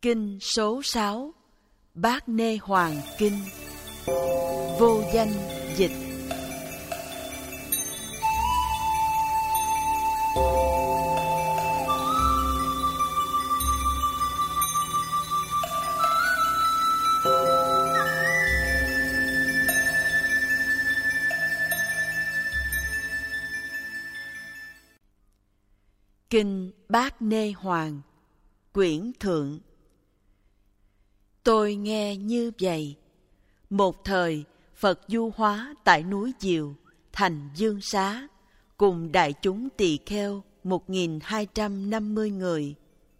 Kinh số 6 Bát Nê Hoàng Kinh. Vô Danh dịch. Kinh Bát Nê Hoàng, quyển thượng. Tôi nghe như vậy. Một thời, Phật du hóa tại núi Diều, thành Dương Xá, cùng đại chúng tỳ kheo 1250 người.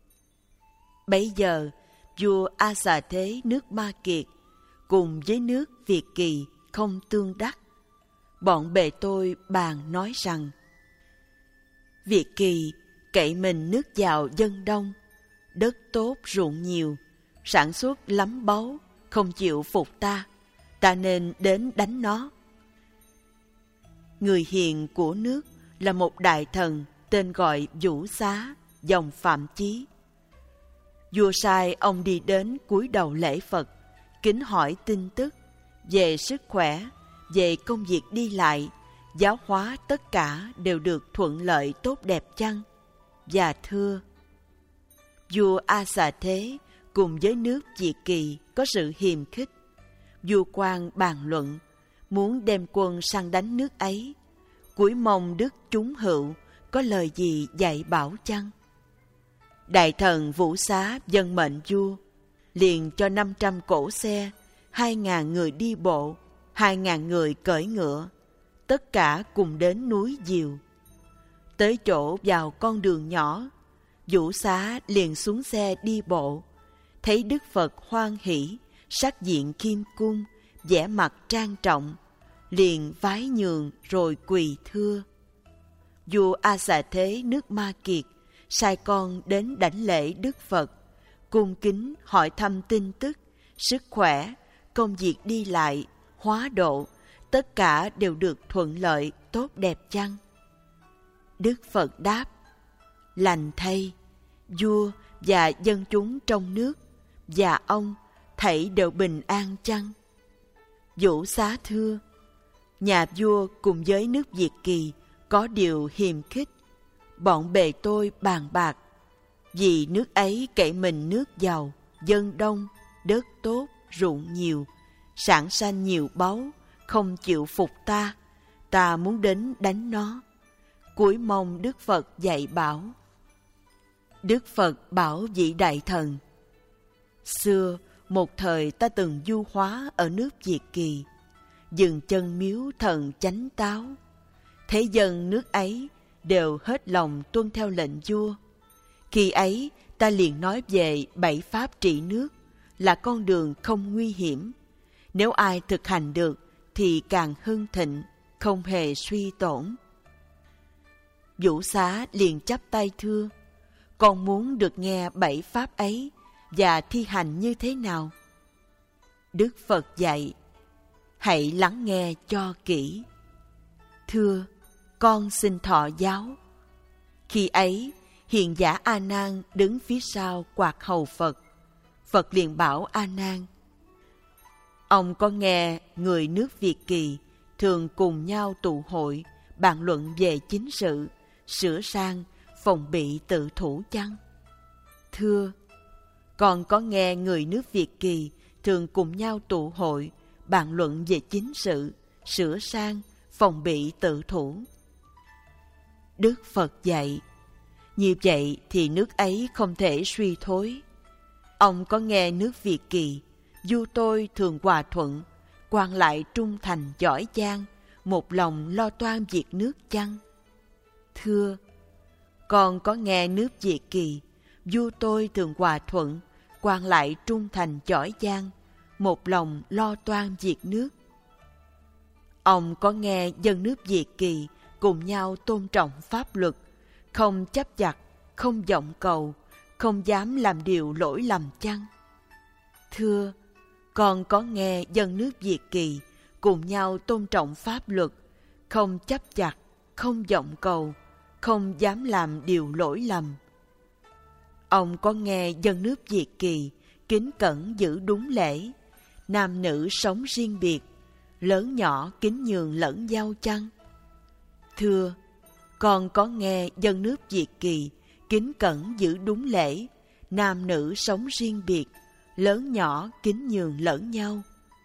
Bấy giờ, vua A Xà Thế nước Ma Kiệt, cùng với nước Việt Kỳ không tương đắc. Bọn bề tôi bàn nói rằng, Việt Kỳ cậy mình nước giàu dân đông, đất tốt ruộng nhiều, sản xuất lắm báu, không chịu phục ta, ta nên đến đánh nó. Người hiền của nước là một đại thần tên gọi Vũ Xá, dòng Phạm Chí. Vua sai ông đi đến cúi đầu lễ Phật, kính hỏi tin tức về sức khỏe, về công việc đi lại, giáo hóa tất cả đều được thuận lợi tốt đẹp chăng? Và thưa, vua A Xà Thế cùng với nước Việt Kỳ có sự hiềm khích. Vua quan bàn luận, muốn đem quân sang đánh nước ấy, cúi mong đức chúng hữu có lời gì dạy bảo chăng? Đại thần Vũ Xá dâng mệnh vua, liền cho 500 cỗ xe, 2.000 người đi bộ, 2.000 người cưỡi ngựa, tất cả cùng đến núi Diều. Tới chỗ vào con đường nhỏ, Vũ Xá liền xuống xe đi bộ, thấy Đức Phật hoan hỷ, sắc diện khiêm cung, vẻ mặt trang trọng, liền vái nhường rồi quỳ thưa. Vua A Xà Thế nước Ma Kiệt sai con đến đảnh lễ Đức Phật, cung kính hỏi thăm tin tức, sức khỏe, công việc đi lại, hóa độ, tất cả đều được thuận lợi tốt đẹp chăng? Đức Phật đáp, lành thay, vua và dân chúng trong nước và ông thảy đều bình an chăng? Vũ Xá thưa, nhà vua cùng với nước Việt Kỳ có điều hiềm khích. Bọn bề tôi bàn bạc, vì nước ấy cậy mình nước giàu, dân đông, đất tốt, ruộng nhiều, sản sanh nhiều báu, không chịu phục ta, ta muốn đến đánh nó. Cúi mong Đức Phật dạy bảo. Đức Phật bảo vị đại thần, xưa một thời ta từng du hóa ở nước Việt Kỳ, dừng chân miếu thần Chánh Táo. Thế dân nước ấy đều hết lòng tuân theo lệnh vua. Khi ấy ta liền nói về 7 pháp trị nước là con đường không nguy hiểm. Nếu ai thực hành được thì càng hưng thịnh, không hề suy tổn. Vũ Xá liền chắp tay thưa, con muốn được nghe 7 pháp ấy và thi hành như thế nào? Đức Phật dạy, hãy lắng nghe cho kỹ. Thưa, con xin thọ giáo. Khi ấy, hiền giả A Nan đứng phía sau quạt hầu Phật. Phật liền bảo A Nan, ông có nghe người nước Việt Kỳ thường cùng nhau tụ hội bàn luận về chính sự, sửa sang, phòng bị tự thủ chăng? Thưa, con có nghe người nước Việt Kỳ thường cùng nhau tụ hội bàn luận về chính sự, sửa sang, phòng bị tự thủ. Đức Phật dạy, như vậy thì nước ấy không thể suy thối. Ông có nghe nước Việt Kỳ, vua tôi thường hòa thuận, quan lại trung thành giỏi giang, một lòng lo toan việc nước chăng? Thưa, con có nghe nước Việt Kỳ, vua tôi thường hòa thuận, quan lại trung thành giỏi giang, một lòng lo toan việc nước. Ông có nghe dân nước Việt Kỳ cùng nhau tôn trọng pháp luật, không chấp vặt, không vọng cầu, không dám làm điều lỗi lầm chăng? Thưa, con có nghe dân nước Việt Kỳ cùng nhau tôn trọng pháp luật, không chấp vặt, không vọng cầu, không dám làm điều lỗi lầm. Ông có nghe dân nước Việt Kỳ kính cẩn giữ đúng lễ, nam nữ sống riêng biệt, lớn nhỏ kính nhường lẫn nhau chăng? Thưa, con có nghe dân nước Việt Kỳ kính cẩn giữ đúng lễ, nam nữ sống riêng biệt, lớn nhỏ kính nhường lẫn nhau.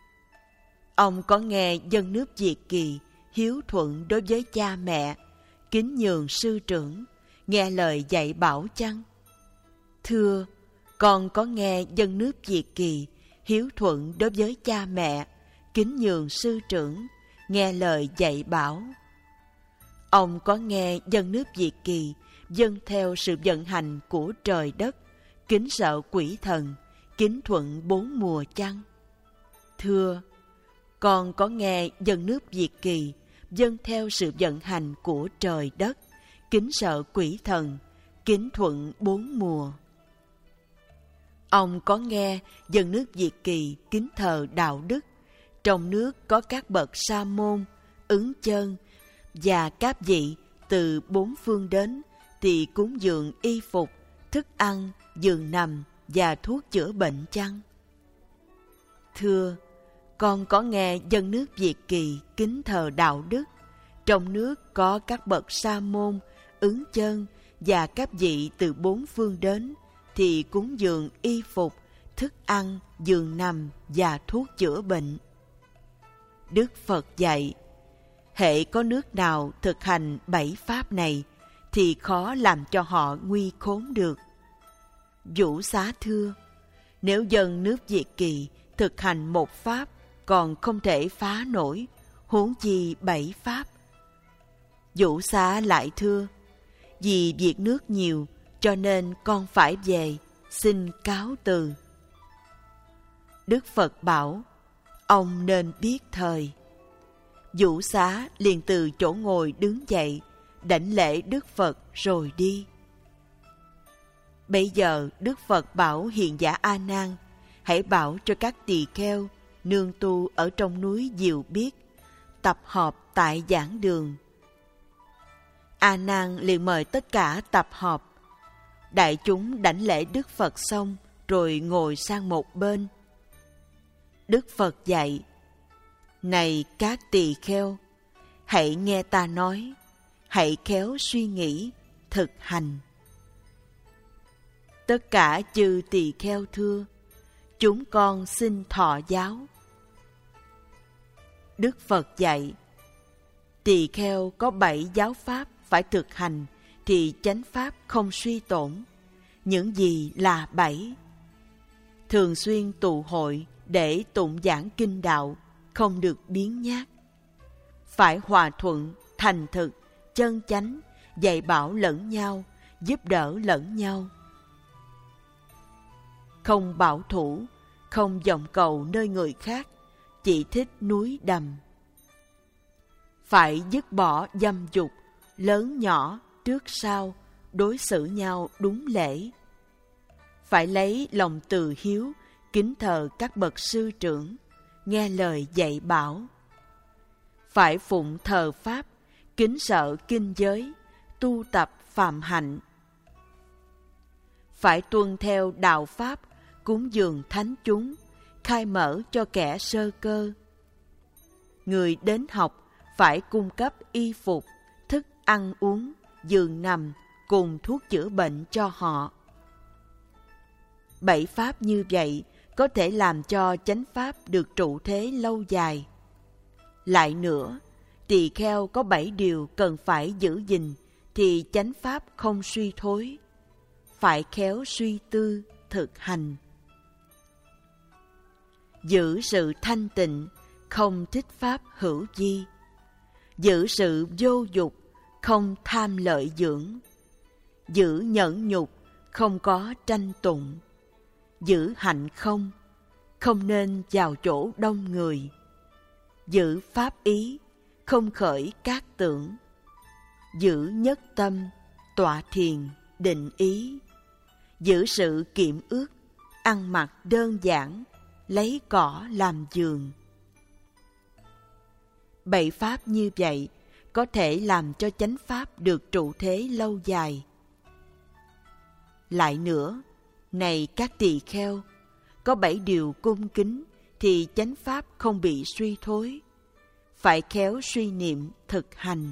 Ông có nghe dân nước Việt Kỳ hiếu thuận đối với cha mẹ, kính nhường sư trưởng, nghe lời dạy bảo chăng? Thưa, con có nghe dân nước Việt Kỳ hiếu thuận đối với cha mẹ, kính nhường sư trưởng, nghe lời dạy bảo. Ông có nghe dân nước Việt Kỳ dâng theo sự vận hành của trời đất, kính sợ quỷ thần, kính thuận bốn mùa chăng? Thưa, con có nghe dân nước Việt Kỳ dâng theo sự vận hành của trời đất, kính sợ quỷ thần, kính thuận bốn mùa. Ông có nghe dân nước Việt Kỳ kính thờ đạo đức, trong nước có các bậc sa môn, ứng chân và các vị từ bốn phương đến thì cúng dường y phục, thức ăn, giường nằm và thuốc chữa bệnh chăng? Thưa, con có nghe dân nước Việt Kỳ kính thờ đạo đức, trong nước có các bậc sa môn, ứng chân và các vị từ bốn phương đến thì cúng dường y phục, thức ăn, giường nằm và thuốc chữa bệnh. Đức Phật dạy, hễ có nước nào thực hành 7 pháp này thì khó làm cho họ nguy khốn được. Vũ Xá thưa, nếu dân nước Việt Kỳ thực hành một pháp còn không thể phá nổi, huống chi 7 pháp. Vũ Xá lại thưa, vì việc nước nhiều cho nên con phải về, xin cáo từ. Đức Phật bảo, ông nên biết thời. Vũ Xá liền từ chỗ ngồi đứng dậy, đảnh lễ Đức Phật rồi đi. Bây giờ Đức Phật bảo hiền giả A Nan, hãy bảo cho các tỳ kheo, nương tu ở trong núi Diều Biết, tập họp tại giảng đường. A Nan liền mời tất cả tập họp. Đại chúng đảnh lễ Đức Phật xong rồi ngồi sang một bên. Đức Phật dạy, này các tỳ kheo, hãy nghe ta nói, hãy khéo suy nghĩ, thực hành. Tất cả chư tỳ kheo thưa, chúng con xin thọ giáo. Đức Phật dạy, tỳ kheo có 7 giáo pháp phải thực hành thì chánh pháp không suy tổn. Những gì là 7? Thường xuyên tụ hội để tụng giảng kinh đạo, không được biếng nhác. Phải hòa thuận, thành thực, chân chánh, dạy bảo lẫn nhau, giúp đỡ lẫn nhau. Không bảo thủ, không vọng cầu nơi người khác, chỉ thích núi đầm. Phải dứt bỏ dâm dục, lớn nhỏ, trước sau, đối xử nhau đúng lễ. Phải lấy lòng từ hiếu, kính thờ các bậc sư trưởng, nghe lời dạy bảo. Phải phụng thờ pháp, kính sợ kinh giới, tu tập phạm hạnh. Phải tuân theo đạo pháp, cúng dường thánh chúng, khai mở cho kẻ sơ cơ. Người đến học phải cung cấp y phục, thức ăn uống, giường nằm cùng thuốc chữa bệnh cho họ. 7 pháp như vậy có thể làm cho chánh pháp được trụ thế lâu dài. Lại nữa, tỳ kheo có 7 điều cần phải giữ gìn thì chánh pháp không suy thối. Phải khéo suy tư, thực hành. Giữ sự thanh tịnh, không thích pháp hữu vi. Giữ sự vô dục, không tham lợi dưỡng. Giữ nhẫn nhục, không có tranh tụng. Giữ hạnh không, không nên vào chỗ đông người. Giữ pháp ý, không khởi các tưởng. Giữ nhất tâm, tọa thiền, định ý. Giữ sự kiệm ước, ăn mặc đơn giản, lấy cỏ làm giường. 7 pháp như vậy có thể làm cho chánh pháp được trụ thế lâu dài. Lại nữa, này các tỳ kheo, có 7 điều cung kính thì chánh pháp không bị suy thối. Phải khéo suy niệm thực hành.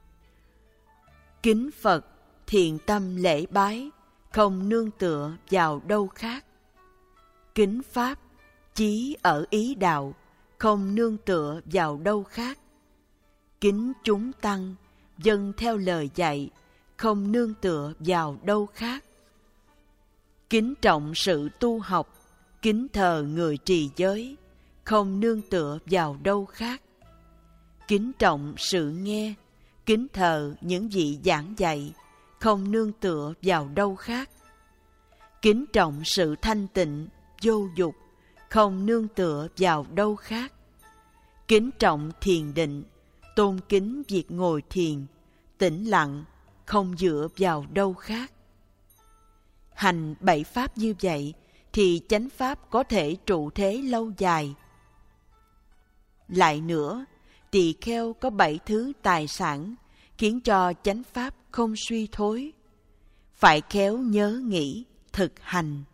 Kính Phật, thiện tâm lễ bái, không nương tựa vào đâu khác. Kính Pháp, chí ở ý đạo, không nương tựa vào đâu khác. Kính chúng tăng, dâng theo lời dạy, không nương tựa vào đâu khác. Kính trọng sự tu học, kính thờ người trì giới, không nương tựa vào đâu khác. Kính trọng sự nghe, kính thờ những vị giảng dạy, không nương tựa vào đâu khác. Kính trọng sự thanh tịnh, vô dục, không nương tựa vào đâu khác. Kính trọng thiền định, tôn kính việc ngồi thiền, tĩnh lặng, không dựa vào đâu khác. Hành 7 pháp như vậy thì chánh pháp có thể trụ thế lâu dài. Lại nữa, tỳ kheo có 7 thứ tài sản khiến cho chánh pháp không suy thối. Phải khéo nhớ nghĩ, thực hành.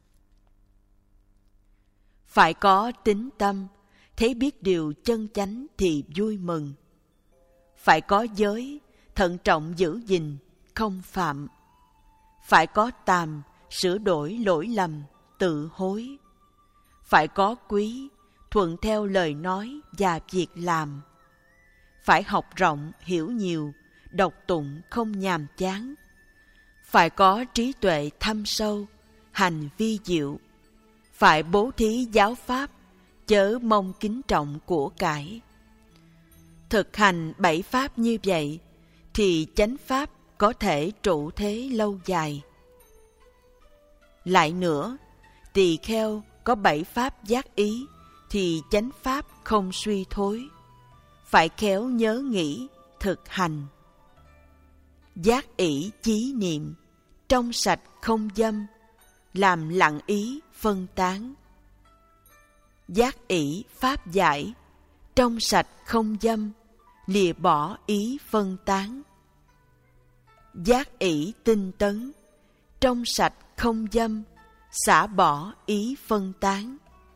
Phải có tín tâm, thấy biết điều chân chánh thì vui mừng. Phải có giới, thận trọng giữ gìn, không phạm. Phải có tàm, sửa đổi lỗi lầm, tự hối. Phải có quý, thuận theo lời nói và việc làm. Phải học rộng, hiểu nhiều, đọc tụng không nhàm chán. Phải có trí tuệ thâm sâu, hành vi diệu. Phải bố thí giáo pháp, chớ mong kính trọng của cải. Thực hành 7 pháp như vậy thì chánh pháp có thể trụ thế lâu dài. Lại nữa, tỳ kheo có 7 pháp giác ý thì chánh pháp không suy thối. Phải khéo nhớ nghĩ, thực hành. Giác ỷ chí niệm, trong sạch không dâm, làm lặng ý phân tán. Giác ỷ pháp giải, trong sạch không dâm, lìa bỏ ý phân tán. Giác ỷ tinh tấn, trong sạch không dâm, xả bỏ ý phân tán.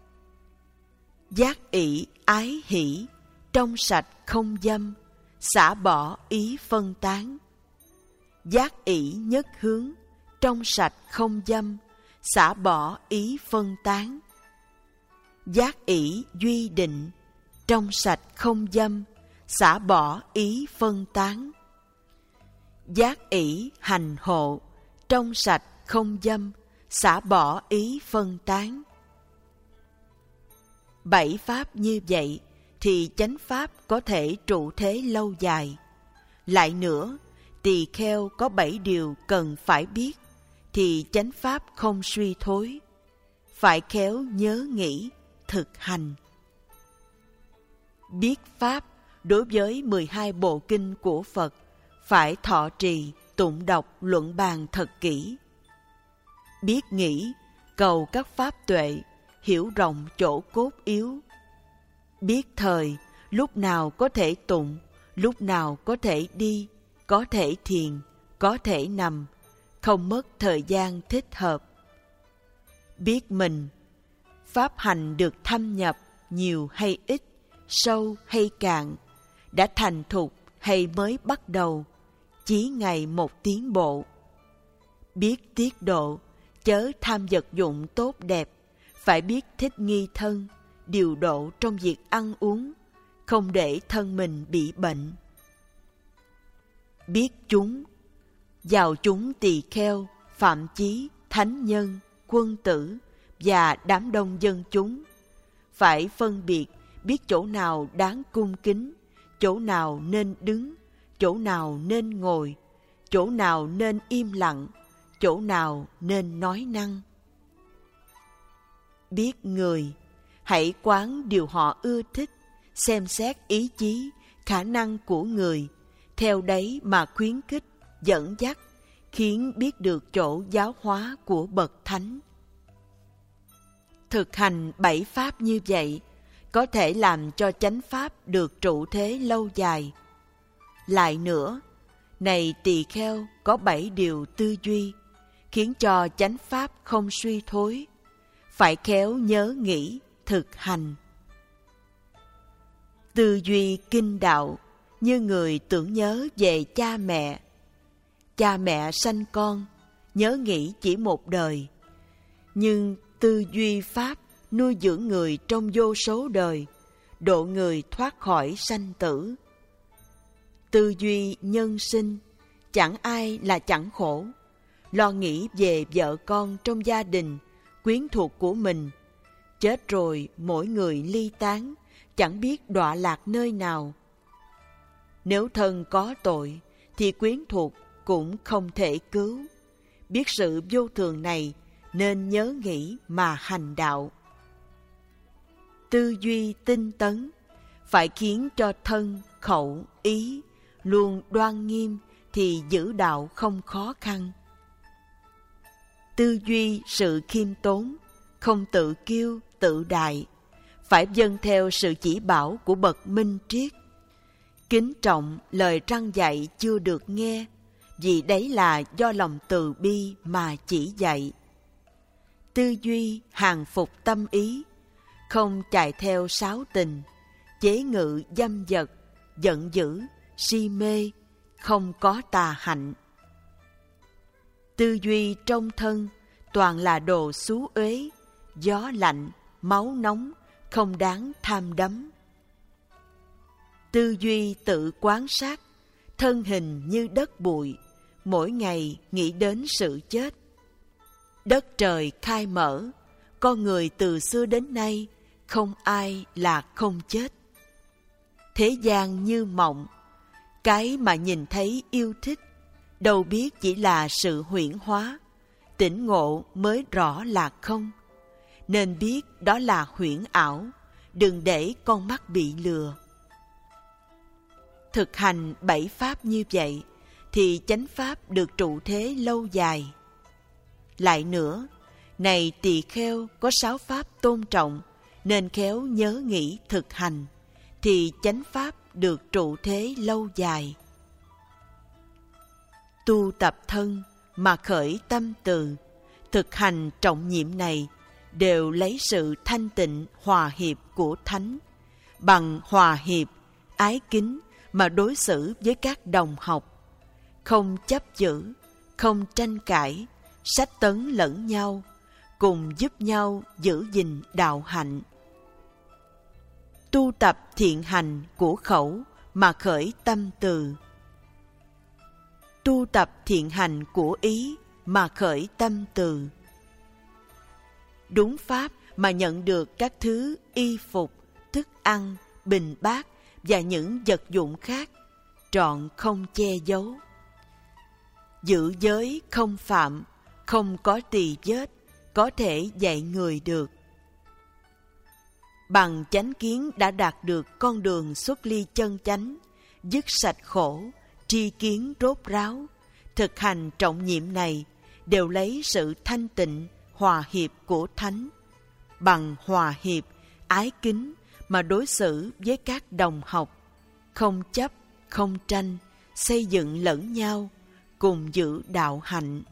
Giác ỷ ái hỷ, trong sạch không dâm, xả bỏ ý phân tán. Giác ỷ nhất hướng, trong sạch không dâm, xả bỏ ý phân tán. Giác ỷ duy định, trong sạch không dâm, xả bỏ ý phân tán. Giác ỷ hành hộ, trong sạch không dâm, xả bỏ ý phân tán. 7 pháp như vậy thì chánh pháp có thể trụ thế lâu dài. Lại nữa, tỳ kheo có 7 điều cần phải biết thì chánh pháp không suy thối. Phải khéo nhớ nghĩ, thực hành. Biết pháp đối với 12 bộ kinh của Phật phải thọ trì, tụng đọc, luận bàn thật kỹ. Biết nghĩ, cầu các pháp tuệ, hiểu rộng chỗ cốt yếu. Biết thời, lúc nào có thể tụng, lúc nào có thể đi, có thể thiền, có thể nằm, không mất thời gian thích hợp. Biết mình, pháp hành được thâm nhập nhiều hay ít, sâu hay cạn, đã thành thục hay mới bắt đầu, chí ngày một tiến bộ. Biết tiết độ, chớ tham vật dụng tốt đẹp, phải biết thích nghi thân, điều độ trong việc ăn uống, không để thân mình bị bệnh. Biết chúng, vào chúng tỳ kheo, phạm chí, thánh nhân, quân tử và đám đông dân chúng. Phải phân biệt, biết chỗ nào đáng cung kính, chỗ nào nên đứng, chỗ nào nên ngồi, chỗ nào nên im lặng, chỗ nào nên nói năng. Biết người, hãy quán điều họ ưa thích, xem xét ý chí, khả năng của người, theo đấy mà khuyến khích, dẫn dắt, khiến biết được chỗ giáo hóa của bậc thánh. Thực hành 7 pháp như vậy có thể làm cho chánh pháp được trụ thế lâu dài. Lại nữa, này tỳ kheo có 7 điều tư duy, khiến cho chánh pháp không suy thối. Phải khéo nhớ nghĩ, thực hành. Tư duy kinh đạo như người tưởng nhớ về cha mẹ. Cha mẹ sanh con, nhớ nghĩ chỉ một đời. Nhưng tư duy pháp nuôi dưỡng người trong vô số đời, độ người thoát khỏi sanh tử. Tư duy nhân sinh, chẳng ai là chẳng khổ. Lo nghĩ về vợ con trong gia đình, quyến thuộc của mình. Chết rồi mỗi người ly tán, chẳng biết đọa lạc nơi nào. Nếu thân có tội, thì quyến thuộc cũng không thể cứu. Biết sự vô thường này, nên nhớ nghĩ mà hành đạo. Tư duy tinh tấn, phải khiến cho thân, khẩu, ý luôn đoan nghiêm, thì giữ đạo không khó khăn. Tư duy sự khiêm tốn, không tự kiêu, tự đại, phải vâng theo sự chỉ bảo của bậc minh triết. Kính trọng lời răn dạy chưa được nghe, vì đấy là do lòng từ bi mà chỉ dạy. Tư duy hàng phục tâm ý, không chạy theo sáo tình, chế ngự dâm dật, giận dữ, si mê, không có tà hạnh. Tư duy trong thân toàn là đồ xú uế, gió lạnh, máu nóng, không đáng tham đắm. Tư duy tự quan sát, thân hình như đất bụi, mỗi ngày nghĩ đến sự chết. Đất trời khai mở, con người từ xưa đến nay không ai là không chết. Thế gian như mộng, cái mà nhìn thấy yêu thích, đâu biết chỉ là sự huyễn hóa. Tỉnh ngộ mới rõ là không, nên biết đó là huyễn ảo, đừng để con mắt bị lừa. Thực hành 7 pháp như vậy, thì chánh pháp được trụ thế lâu dài. Lại nữa, này tỳ kheo có 6 pháp tôn trọng, nên khéo nhớ nghĩ thực hành, thì chánh pháp được trụ thế lâu dài. Tu tập thân mà khởi tâm từ, thực hành trọng nhiệm này đều lấy sự thanh tịnh hòa hiệp của Thánh, bằng hòa hiệp, ái kính mà đối xử với các đồng học, không chấp giữ, không tranh cãi, sách tấn lẫn nhau, cùng giúp nhau giữ gìn đạo hạnh. Tu tập thiện hành của khẩu mà khởi tâm từ, tu tập thiện hành của ý mà khởi tâm từ. Đúng pháp mà nhận được các thứ y phục, thức ăn, bình bát và những vật dụng khác, trọn không che giấu. Giữ giới không phạm, không có tỳ vết, có thể dạy người được. Bằng chánh kiến đã đạt được con đường xuất ly chân chánh, dứt sạch khổ, tri kiến rốt ráo. Thực hành trọng nhiệm này đều lấy sự thanh tịnh, hòa hiệp của Thánh, bằng hòa hiệp, ái kính mà đối xử với các đồng học, không chấp, không tranh, xây dựng lẫn nhau, cùng giữ đạo hạnh.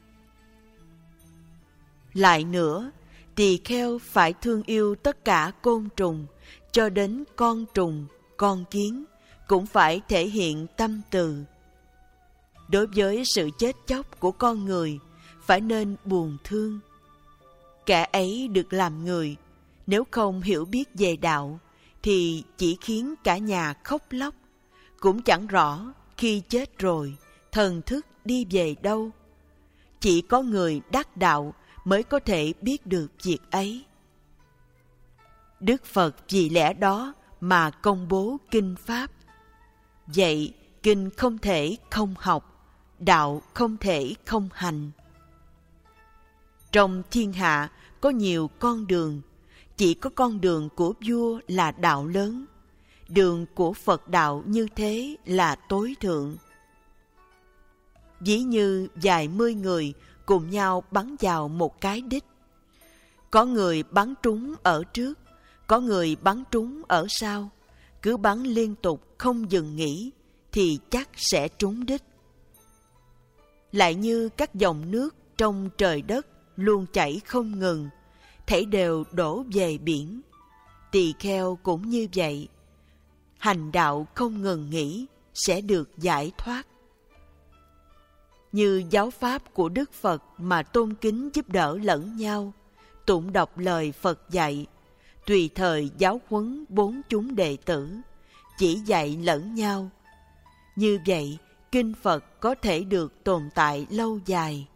Lại nữa, tỳ kheo phải thương yêu tất cả côn trùng, cho đến con trùng, con kiến, cũng phải thể hiện tâm từ. Đối với sự chết chóc của con người, phải nên buồn thương. Kẻ ấy được làm người, nếu không hiểu biết về đạo, thì chỉ khiến cả nhà khóc lóc, cũng chẳng rõ khi chết rồi, thần thức đi về đâu. Chỉ có người đắc đạo mới có thể biết được việc ấy. Đức Phật vì lẽ đó mà công bố kinh Pháp. Vậy, kinh không thể không học, đạo không thể không hành. Trong thiên hạ có nhiều con đường, chỉ có con đường của vua là đạo lớn. Đường của Phật đạo như thế là tối thượng. Ví như vài mươi người cùng nhau bắn vào một cái đích. Có người bắn trúng ở trước, có người bắn trúng ở sau. Cứ bắn liên tục không dừng nghỉ thì chắc sẽ trúng đích. Lại như các dòng nước trong trời đất luôn chảy không ngừng, thảy đều đổ về biển. Tỳ kheo cũng như vậy, hành đạo không ngừng nghỉ sẽ được giải thoát. Như giáo pháp của Đức Phật mà tôn kính giúp đỡ lẫn nhau, tụng đọc lời Phật dạy, tùy thời giáo huấn 4 chúng đệ tử, chỉ dạy lẫn nhau. Như vậy, kinh Phật có thể được tồn tại lâu dài.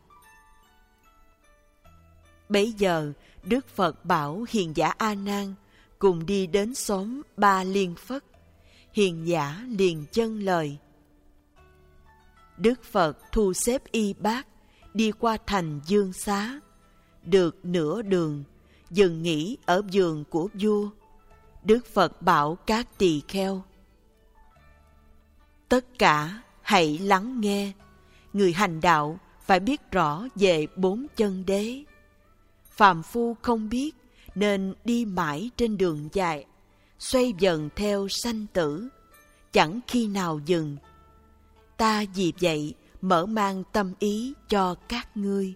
Bấy giờ, Đức Phật bảo hiền giả A Nan cùng đi đến xóm Ba Liên Phất. Hiền giả liền dâng lời. Đức Phật thu xếp y bát, đi qua thành Dương Xá. Được nửa đường, dừng nghỉ ở vườn của vua. Đức Phật bảo các tỳ kheo: tất cả hãy lắng nghe. Người hành đạo phải biết rõ về 4 chân đế. Phàm phu không biết nên đi mãi trên đường dài, xoay vần theo sanh tử, chẳng khi nào dừng. Ta vì vậy mở mang tâm ý cho các ngươi.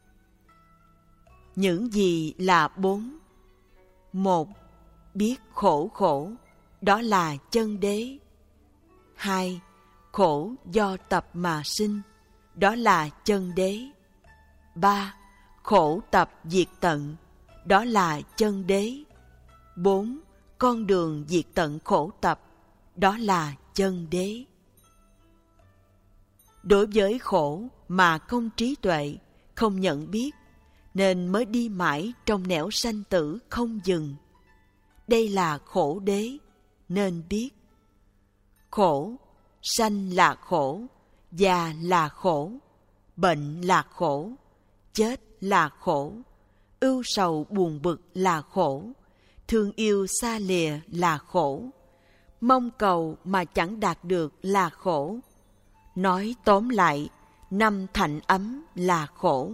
Những gì là 4? 1. Biết khổ khổ, đó là chân đế. 2. Khổ do tập mà sinh, đó là chân đế. 3. Khổ tập diệt tận, đó là chân đế. 4. Con đường diệt tận khổ tập, đó là chân đế. Đối với khổ mà không trí tuệ, không nhận biết, nên mới đi mãi trong nẻo sanh tử không dừng. Đây là khổ đế, nên biết. Khổ, sanh là khổ, già là khổ, bệnh là khổ, chết là khổ, ưu sầu buồn bực là khổ, thương yêu xa lìa là khổ, mong cầu mà chẳng đạt được là khổ. Nói tóm lại, 5 thạnh ấm là khổ.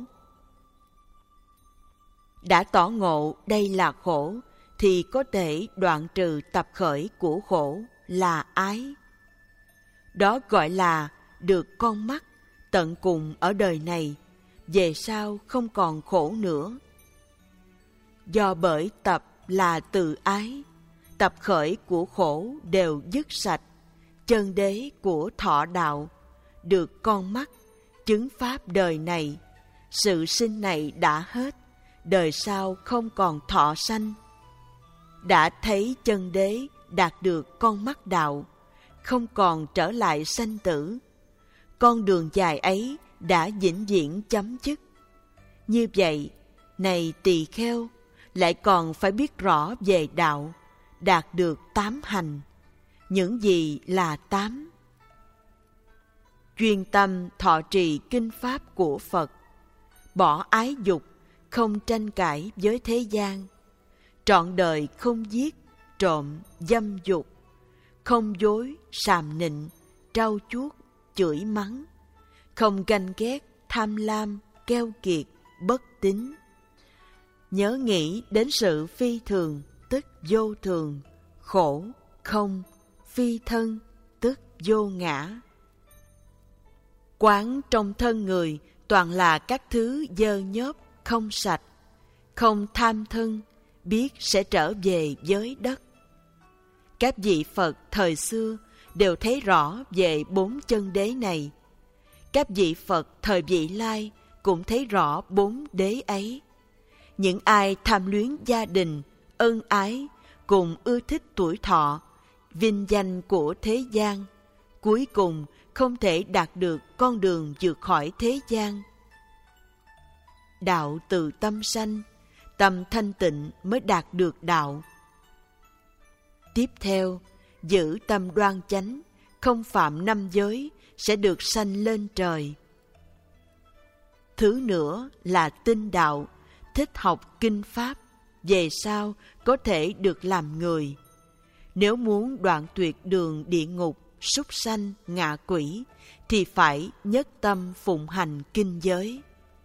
Đã tỏ ngộ đây là khổ, thì có thể đoạn trừ tập khởi của khổ là ái. Đó gọi là được con mắt tận cùng ở đời này, về sau không còn khổ nữa. Do bởi tập là từ ái, tập khởi của khổ đều dứt sạch, chân đế của thọ đạo, được con mắt, chứng pháp đời này, sự sinh này đã hết, đời sau không còn thọ sanh. Đã thấy chân đế đạt được con mắt đạo, không còn trở lại sanh tử. Con đường dài ấy đã vĩnh viễn chấm dứt. Như vậy, này tỳ kheo, lại còn phải biết rõ về đạo, đạt được 8 hành. Những gì là 8? Chuyên tâm thọ trì kinh pháp của Phật, bỏ ái dục, không tranh cãi với thế gian, trọn đời không giết, trộm, dâm dục, không dối, sàm nịnh, trau chuốt, chửi mắng, không ganh ghét, tham lam, keo kiệt, bất tín. Nhớ nghĩ đến sự phi thường, tức vô thường, khổ, không, phi thân, tức vô ngã. Quán trong thân người toàn là các thứ dơ nhớp, không sạch, không tham thân, biết sẽ trở về với đất. Các vị Phật thời xưa đều thấy rõ về 4 chân đế này. Các vị Phật thời vị lai cũng thấy rõ 4 đế ấy. Những ai tham luyến gia đình, ân ái, cùng ưa thích tuổi thọ, vinh danh của thế gian, cuối cùng không thể đạt được con đường vượt khỏi thế gian. Đạo từ tâm sanh, tâm thanh tịnh mới đạt được đạo. Tiếp theo, giữ tâm đoan chánh, không phạm 5 giới, sẽ được sanh lên trời. Thứ nữa là tin đạo, thích học kinh pháp, về sau có thể được làm người. Nếu muốn đoạn tuyệt đường địa ngục, súc sanh, ngạ quỷ, thì phải nhất tâm phụng hành kinh giới.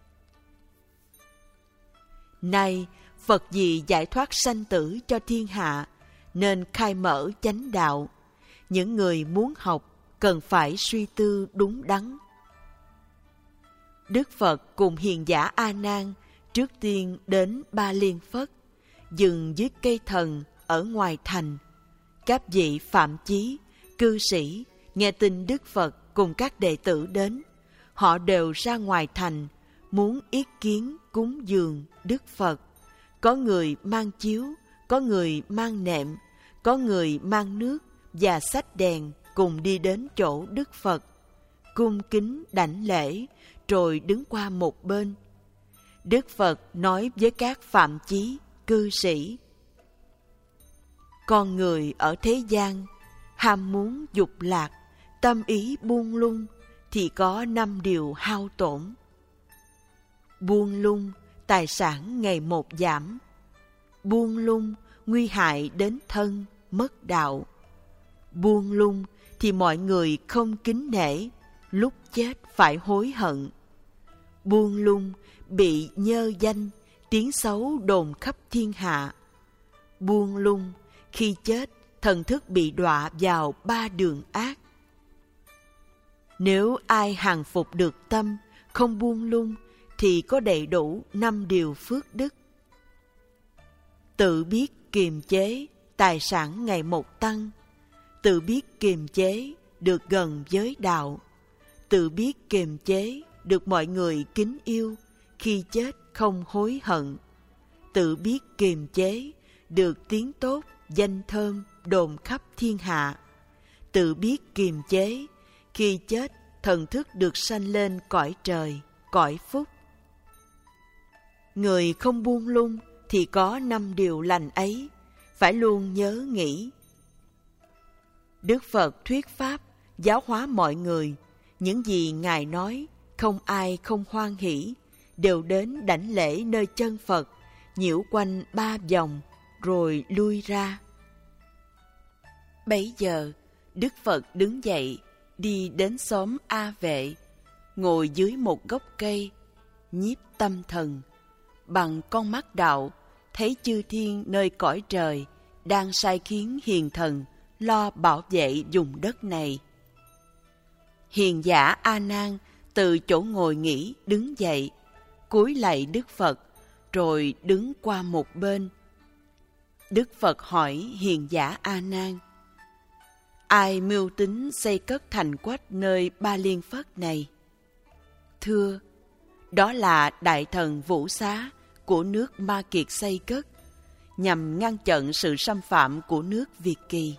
Nay, Phật vì giải thoát sanh tử cho thiên hạ, nên khai mở chánh đạo. Những người muốn học cần phải suy tư đúng đắn. Đức Phật cùng hiền giả A Nan trước tiên đến Ba Liên Phất, dừng dưới cây thần ở ngoài thành. Các vị phạm chí, cư sĩ nghe tin Đức Phật cùng các đệ tử đến, họ đều ra ngoài thành muốn yết kiến cúng dường Đức Phật. Có người mang chiếu, có người mang nệm, có người mang nước và xách đèn cùng đi đến chỗ Đức Phật, cung kính đảnh lễ rồi đứng qua một bên. Đức Phật nói với các phạm chí, cư sĩ: con người ở thế gian ham muốn dục lạc, tâm ý buông lung thì có 5 điều hao tổn. Buông lung, tài sản ngày một giảm. Buông lung, nguy hại đến thân, mất đạo. Buông lung thì mọi người không kính nể, lúc chết phải hối hận. Buông lung, bị nhơ danh, tiếng xấu đồn khắp thiên hạ. Buông lung, khi chết, thần thức bị đọa vào 3 đường ác. Nếu ai hàng phục được tâm, không buông lung, thì có đầy đủ 5 điều phước đức. Tự biết kiềm chế, tài sản ngày một tăng. Tự biết kiềm chế, được gần với đạo. Tự biết kiềm chế, được mọi người kính yêu, khi chết không hối hận. Tự biết kiềm chế, được tiếng tốt, danh thơm đồn khắp thiên hạ. Tự biết kiềm chế, khi chết thần thức được sanh lên cõi trời, cõi phúc. Người không buông lung thì có 5 điều lành ấy, phải luôn nhớ nghĩ. Đức Phật thuyết pháp, giáo hóa mọi người. Những gì Ngài nói, không ai không hoan hỷ, đều đến đảnh lễ nơi chân Phật, nhiễu quanh 3 vòng, rồi lui ra. Bấy giờ, Đức Phật đứng dậy, đi đến xóm A Vệ, ngồi dưới một gốc cây, nhiếp tâm thần. Bằng con mắt đạo, thấy chư thiên nơi cõi trời đang sai khiến hiền thần lo bảo vệ vùng đất này. Hiền giả A Nan từ chỗ ngồi nghỉ đứng dậy, cúi lạy Đức Phật, rồi đứng qua một bên. Đức Phật hỏi hiền giả A Nan: ai mưu tính xây cất thành quách nơi Ba Liên Phất này? Thưa, đó là đại thần Vũ Xá của nước Ma Kiệt xây cất, nhằm ngăn chặn sự xâm phạm của nước Việt Kỳ.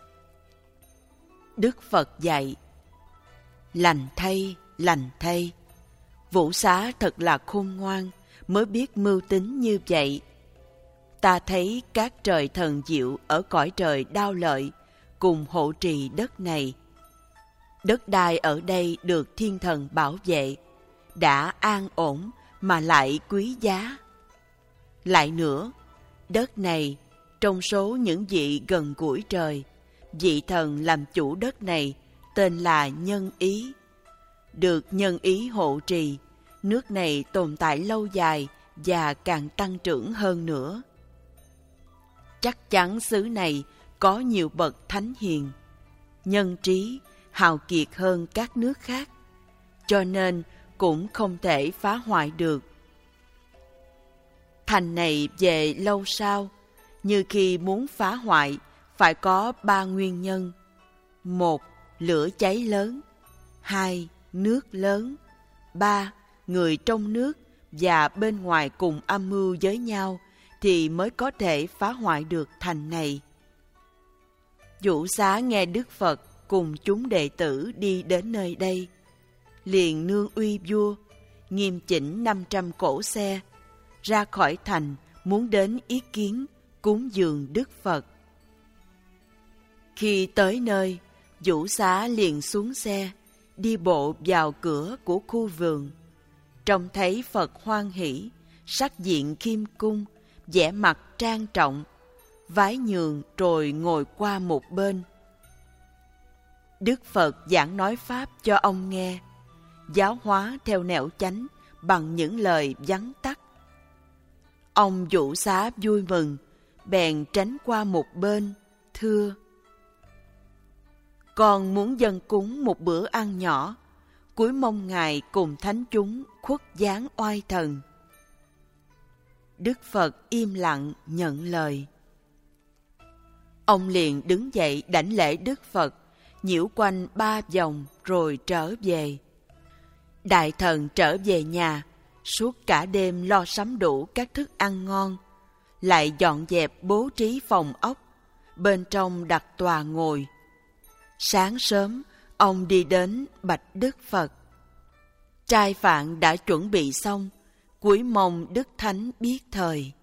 Đức Phật dạy: lành thay, Vũ Xá thật là khôn ngoan, mới biết mưu tính như vậy. Ta thấy các trời thần diệu ở cõi trời Đao Lợi cùng hộ trì đất này. Đất đai ở đây được thiên thần bảo vệ, đã an ổn mà lại quý giá. Lại nữa, đất này, trong số những vị gần gũi trời, vị thần làm chủ đất này tên là Nhân Ý. Được Nhân Ý hộ trì, nước này tồn tại lâu dài và càng tăng trưởng hơn nữa. Chắc chắn xứ này có nhiều bậc thánh hiền, nhân trí, hào kiệt hơn các nước khác, cho nên cũng không thể phá hoại được. Thành này về lâu sau, như khi muốn phá hoại, phải có 3 nguyên nhân. 1. Lửa cháy lớn. 2. Nước lớn. 3. Người trong nước và bên ngoài cùng âm mưu với nhau thì mới có thể phá hoại được thành này. Vũ Xá nghe Đức Phật cùng chúng đệ tử đi đến nơi đây, liền nương uy vua, nghiêm chỉnh 500 cỗ xe, ra khỏi thành muốn đến ý kiến cúng dường Đức Phật. Khi tới nơi, Vũ Xá liền xuống xe, đi bộ vào cửa của khu vườn. Trông thấy Phật hoan hỷ, sắc diện khiêm cung, vẻ mặt trang trọng, vái nhường rồi ngồi qua một bên. Đức Phật giảng nói pháp cho ông nghe, giáo hóa theo nẻo chánh bằng những lời vắn tắt. Ông Vũ Xá vui mừng, bèn tránh qua một bên, thưa: con muốn dâng cúng một bữa ăn nhỏ, cúi mong Ngài cùng thánh chúng khuất dáng oai thần. Đức Phật im lặng nhận lời. Ông liền đứng dậy đảnh lễ Đức Phật, nhiễu quanh 3 vòng rồi trở về. Đại thần trở về nhà, suốt cả đêm lo sắm đủ các thức ăn ngon, lại dọn dẹp bố trí phòng ốc, bên trong đặt tòa ngồi. Sáng sớm, ông đi đến bạch Đức Phật. Trai phạn đã chuẩn bị xong, cúi mong Đức Thánh biết thời.